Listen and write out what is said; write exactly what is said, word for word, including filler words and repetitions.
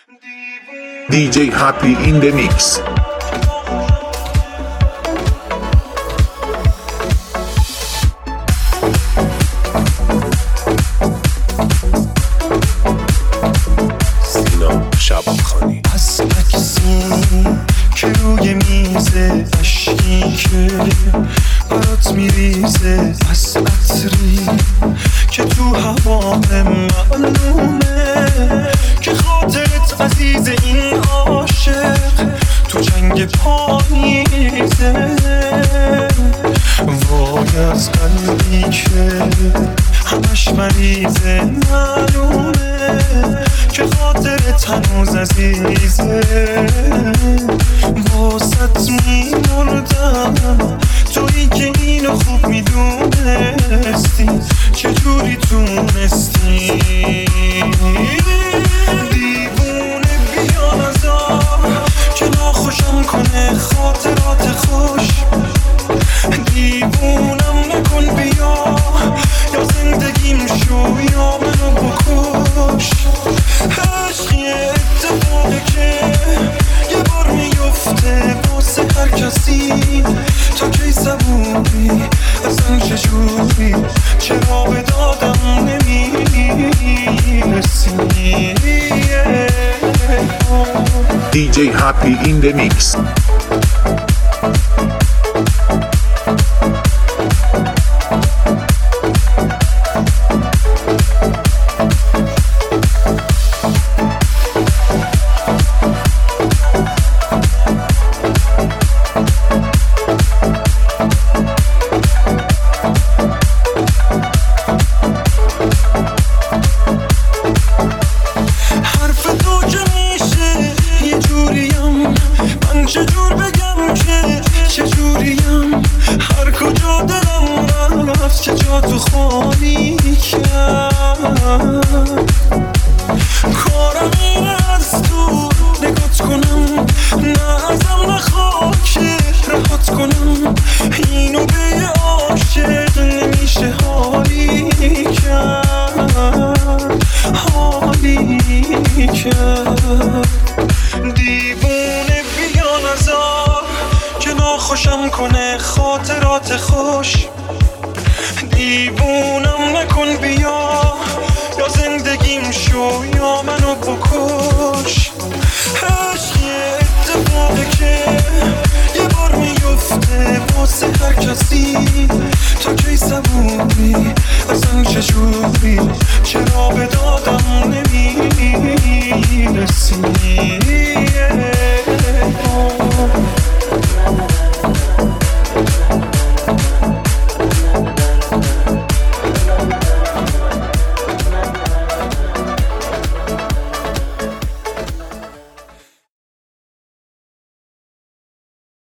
دی جی Happy in the mix. شبخانی از عکسی که روی میز اشکی که برات میریزه، از عطری که تو هوام معلومه که خاطرت عزیز این عاشق تو جنگ پاییزه. وای از قلبی که همش مریضه، معلومه که خاطرت هنوز عزیزه. واسط میمردم تویی که اینو خوب میدونستی، چجوری تونستی دیوونه بیا نزار که ناخوشم کنه خاطرات خوش. دیوونم نکن بیا یا زندگیم شو یا منو بکش. عشق یه اتفاقی که یه بار میفته واسه هر کسی، تا کی صبوری اصلا چجوری چرا به دادم نمیرسی. دی جی Happy in the mix. چجور بگم که چجوریم، هر کجا دلم رفت که جا تو خالی کرد. کارم اینه از تو نگات کنم، نه ازم نخواه که رهات کنم. اینو به یه عاشق نمیشه حالی کرد، حالی کرد. دیوونه بیا نزار که ناخوشم کنه خاطرات خوش. دیوونم نکن بیا یا زندگیم شو یا منو بکش. عشق یه اتفاقی که یه بار میفته واسه هر کسی، تا کی صبوری اصلا چجوری چرا به دادم